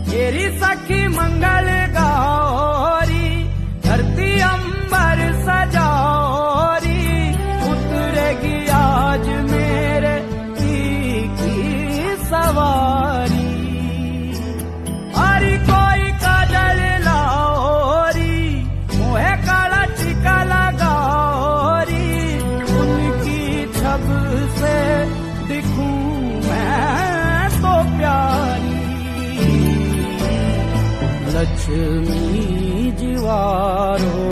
तेरी सखी मंगल गौरी, धरती अंबर सजौरी, उतरेगी आज मेरे की सवारी। अरे कोई काजल लाओरी, मोहे काला टीका लगाओरी, उनकी छब से दिखूं मैं तो प्यारी। लक्ष्मी जीवारो